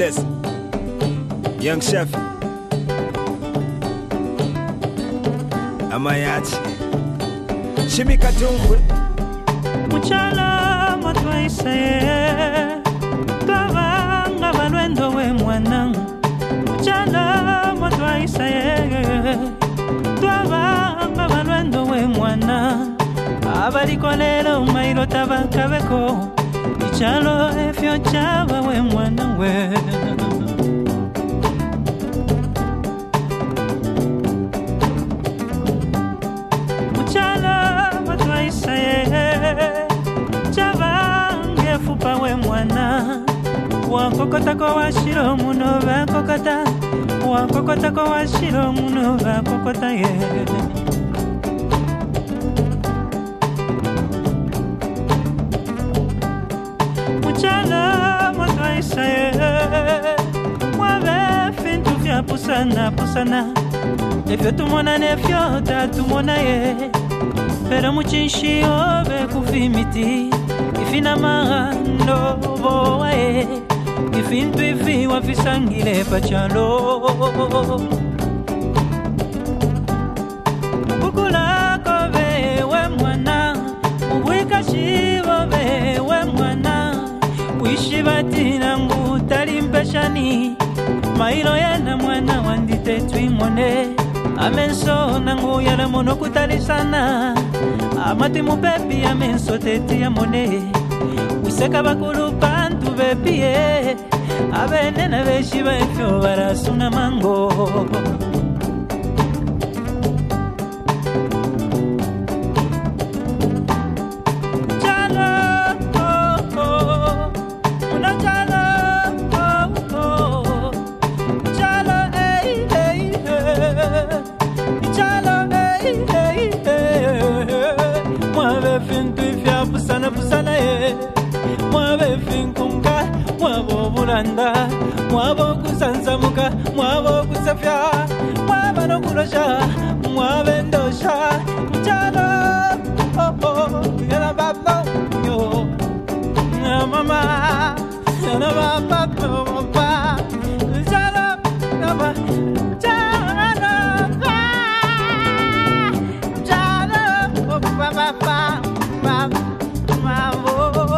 Listen, Young Chef, Amayachi, Shimika Tumbwe, Muchala matwaise, Twavanga balwendo we mwanangu. Muchala matwaise, Twavanga balwendo we mwana. Abalikolelo mailo tabakabeko, Ichalo efyo chaba we mwana we. Muchala matwaise, Chavange fupa we mwana. Wakokota kwa washiro muno bakokota, Wakokota kwa washiro muno bakokota ye. Muchala matwaise, Mwabe fintu vya pusana pusana. Efyo tumona nefyo tatumona ye. Pero muchinshi obe kufimiti, Ifina mahando boa ye. Ifintu ifi wafisangile pachalo. Kukula kobe we mwana, Uwika shivo be we mwana. Wishibati nangu talimpeshani, Mailo yana mwana wandite tuimone. Amenso nangu yala mono kutalisana, Amati mupepi amenso teti ya mone. Useka bakulu pantu bepie, Abene na beshiba efyo barasuna mango. Mwabo kusanzamuka, mwabo kusafya, mwaba no kurosha, mwabe ndosha. Muchala, oh oh, yana baba yo, na mama, yana baba papa. Muchala, baba, muchala, muchala, baba papa, mama.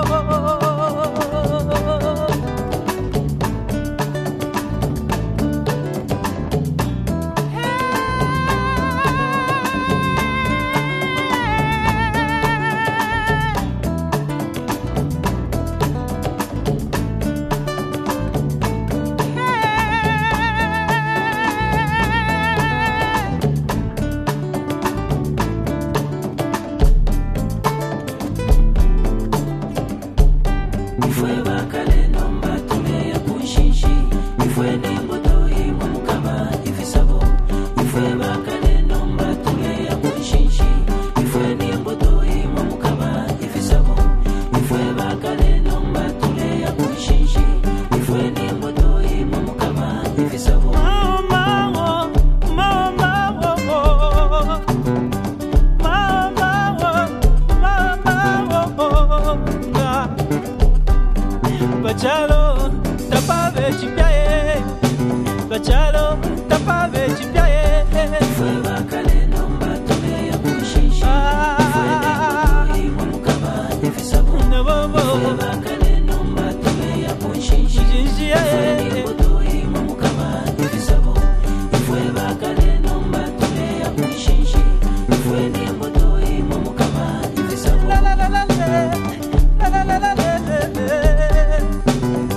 Bachalo, tapave chipiae. Bachalo, tapave chipiae. Fue bacale nomba tome ya kushishi. Fue nembo y mukaba ifisabo. Fue bacale nomba tome ya kushishi. Fue nembo y mukaba ifisabo. Fue bacale nomba tome ya kushishi. Fue nembo y mukaba ifisabo. La la la la la la la la la.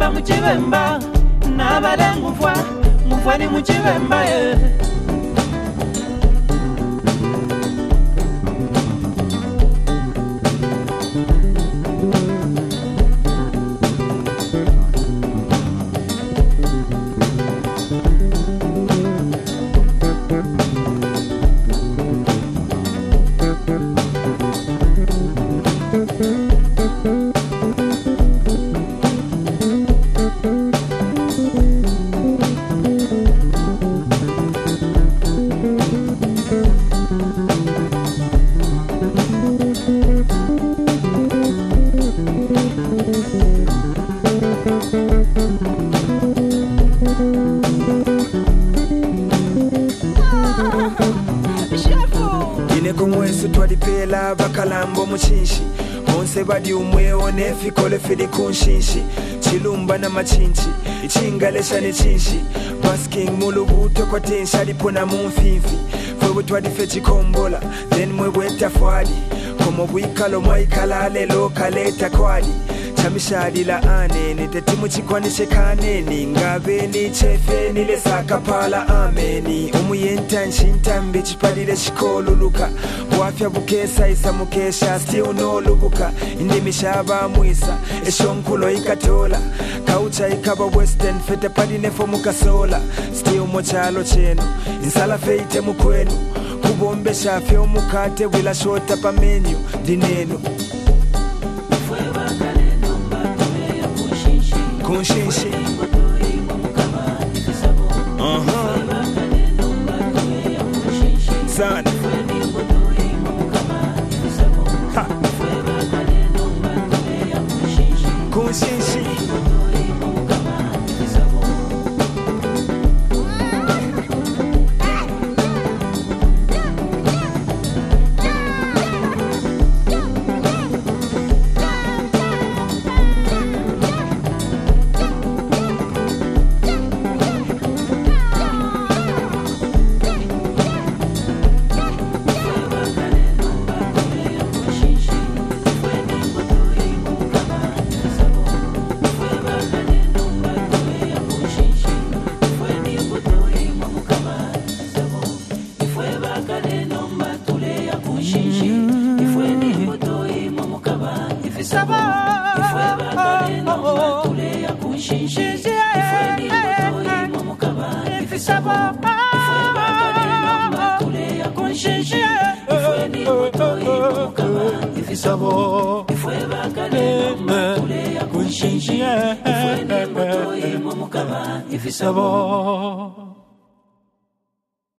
Ngufwa muchibemba Nabale ngufwa ni muchibemba Kumwesu twadipela bakalambo muchinshi Monse badi umweo nefi kole fili kunshinshi Chilumba na machinchi Ichingalesha ni chinshi Basking mulubuto kwa tensha lipona mumfinfi Fwewe twadife chikombola Then mweweta fwadi Komo bwikalo mwaikalale lokaleta kwadi Chamishadi la aneni Tetimu chikwanishe kaneni Ngabe ni chefe nile sakapala ameni Umuyenta nshintambi chipadile shikoluluka Wafya bukesa isa mukesha Still no lubuka Indimi shaba mwisa Eshonkulo ikatola Kaucha ikaba western Fete padine fomuka sola Still mochalo chenu Insala feite mukwenu Kubombe shafyo mukate Wila shota pa menu Dinenu Kunshinshi Sana Kunshinshi Ifisabo